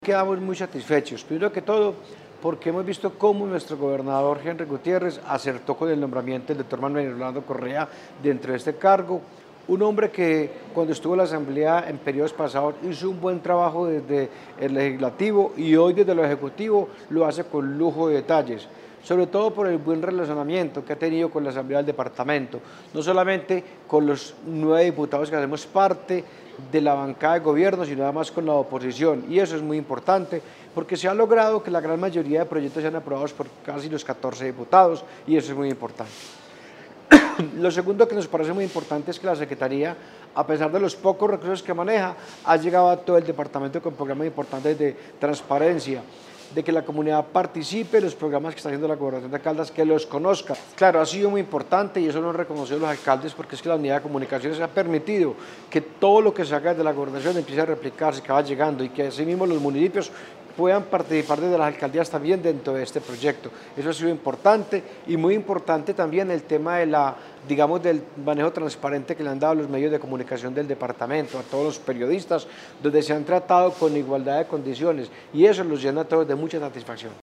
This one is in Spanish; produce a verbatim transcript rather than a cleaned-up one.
Quedamos muy satisfechos, primero que todo porque hemos visto cómo nuestro gobernador Henry Gutiérrez acertó con el nombramiento del doctor Manuel Orlando Correa dentro de este cargo, un hombre que cuando estuvo en la Asamblea en periodos pasados hizo un buen trabajo desde el Legislativo y hoy desde lo Ejecutivo lo hace con lujo de detalles, sobre todo por el buen relacionamiento que ha tenido con la Asamblea del Departamento, no solamente con los nueve diputados que hacemos parte de la bancada de gobierno, sino además con la oposición, y eso es muy importante porque se ha logrado que la gran mayoría de proyectos sean aprobados por casi los catorce diputados y eso es muy importante. Lo segundo que nos parece muy importante es que la Secretaría, a pesar de los pocos recursos que maneja, ha llegado a todo el departamento con programas importantes de transparencia, de que la comunidad participe en los programas que está haciendo la Gobernación de Caldas, que los conozca. Claro, ha sido muy importante y eso lo han reconocido los alcaldes porque es que la unidad de comunicaciones ha permitido que todo lo que se haga desde la Gobernación empiece a replicarse, que va llegando y que asimismo los municipios puedan participar desde las alcaldías también dentro de este proyecto. Eso ha sido importante y muy importante también el tema de la, digamos, del manejo transparente que le han dado los medios de comunicación del departamento, a todos los periodistas, donde se han tratado con igualdad de condiciones y eso los llena a todos de mucha satisfacción.